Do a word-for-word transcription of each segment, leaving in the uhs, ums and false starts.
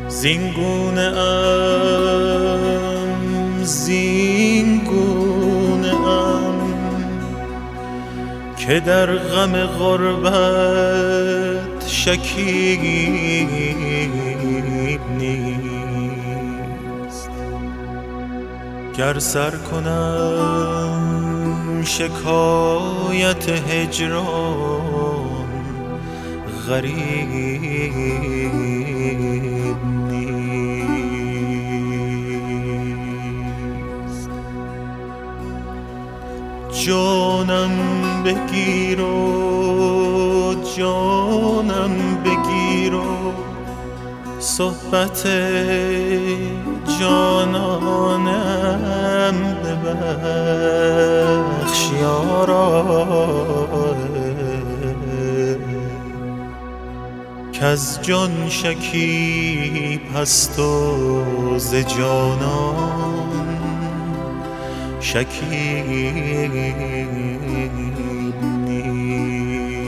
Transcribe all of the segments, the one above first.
زینگونه ام زینگونه ام که در غم غربت شکیب نیست. گر سر کنم شکایت هجران غریب نیست. جانم بگیر و جانم بگیر و صحبت جانانم ببخش یارا، کز جان شکیب هست و ز جانان شکیب نیست.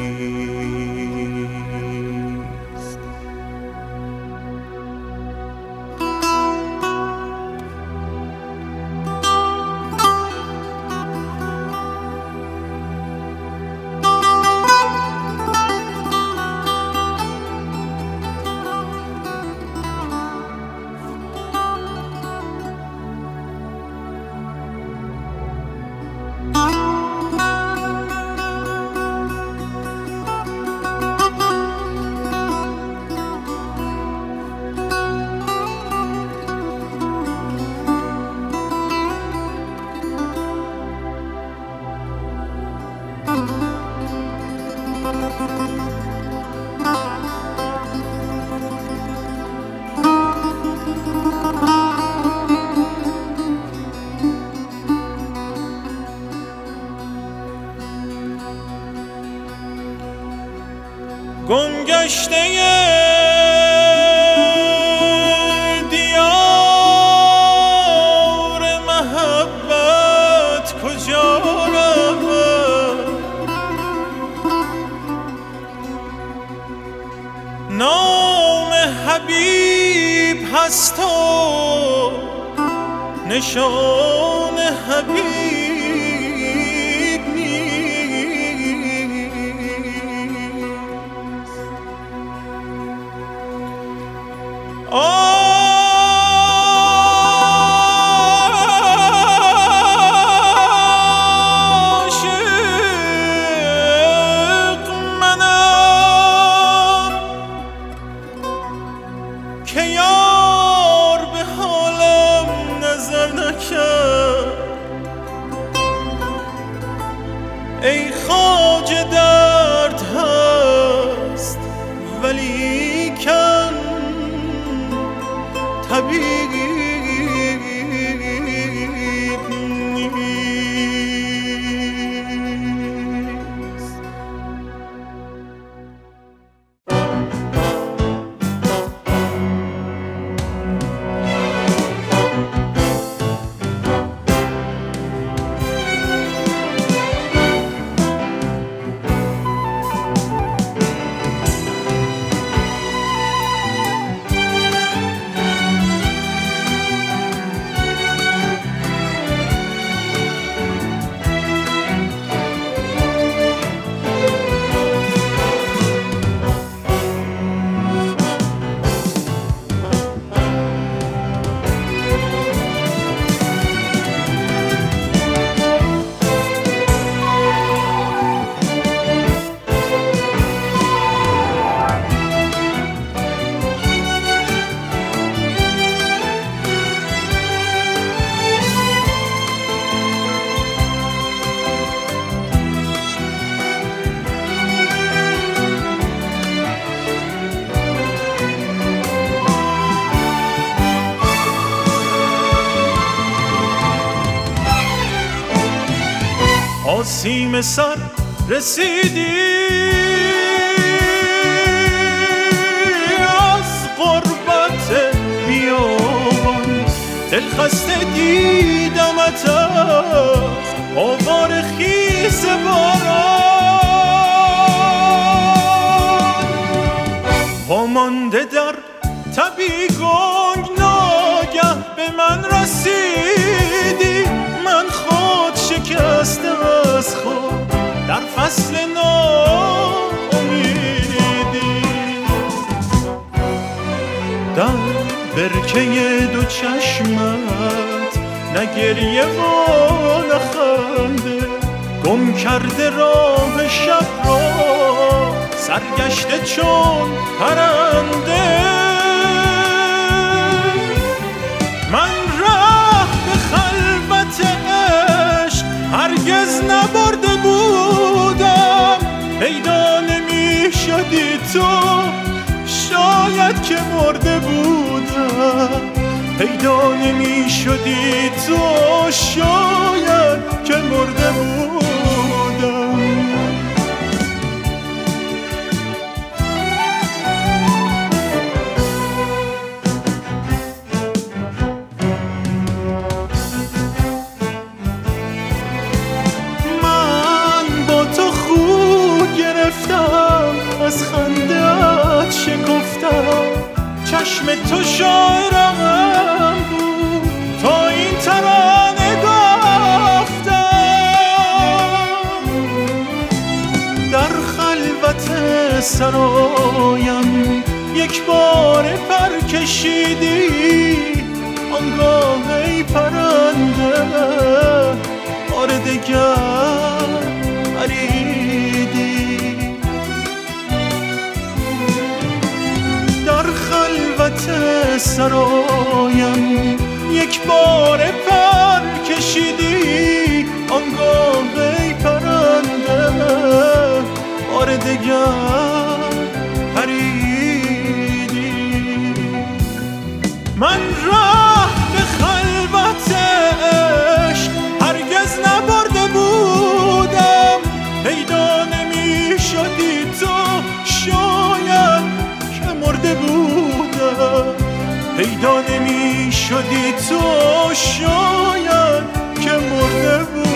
گمگشته دیار محبت کجا رود؟ نام حبیب هست و نشان حبیب عاشق منم که یار به حالم نظر نکرد. ای خواجه درد هست ولیکن طبیب نیست. آسیم سر رسیدی از غربت بیابان، دل خسته دیدمت از آوار خیز باران. وامانده در تبی گنگ ناگه به من رسیدی، من خود شکسته از خود در فصل ناامیدی. در برکه دو چشمت نه گریه و نه خنده، گم کرده راه شب را سرگشته چون پرنده. من راه به خلوت عشق هرگز نبرده بودم، پیدا نمی شدی تو شاید که مرده بودم، پیدا نمی شدی تو شاید که مرده بودم. از خنده‌ات شکفتم، چشم تو شاعرم بود تا این ترانه گفتم. در خلوت سرایم یک بار پر کشیدی، آنگاه ای پرنده بار دگر پریدی. در خلوت سرایم یک بار پر کشیدی، آنگاه ای پرنده بار دگر پریدی. من راه به خلوت عشق هرگز نبرده بودم، پیدا نمی شدی تو شاید که مرده بودم، پیدا نمی شدی تو شاید که مرده بودم.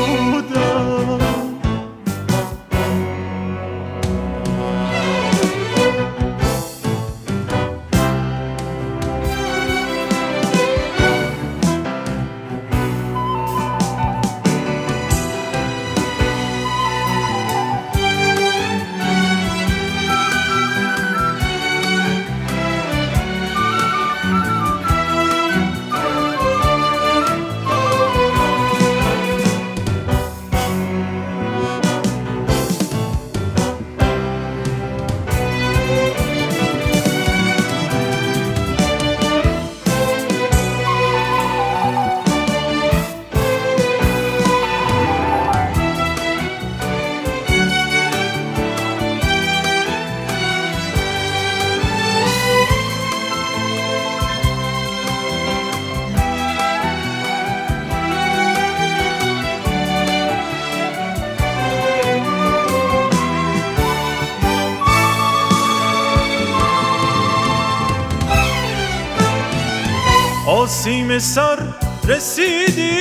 آسیم سر رسیدی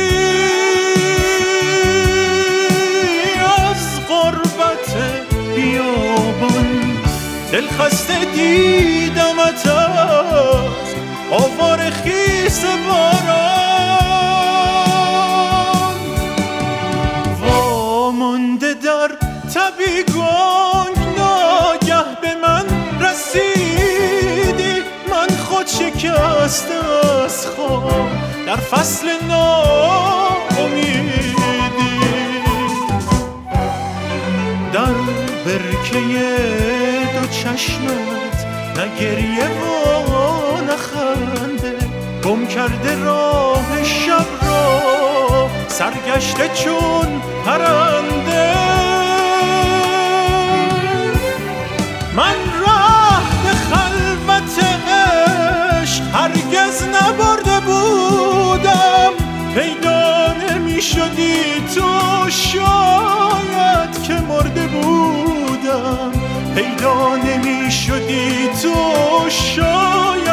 از غربت بیابان، دل خسته دیدمت از آوار خیس باران. وامانده در تبی گنگ ناگه به من رسیدی، من خود شکسته از خواب در فصل ناامیدی. در برکه دو چشمت نه گریه و نه خنده، گم کرده راه شب را سرگشته چون پرنده. من راه به خلوت عشق هرگز نبرده بودم، پیدا نمی شدی تو شاید که مرده بودم، پیدا نمی شدی تو شاید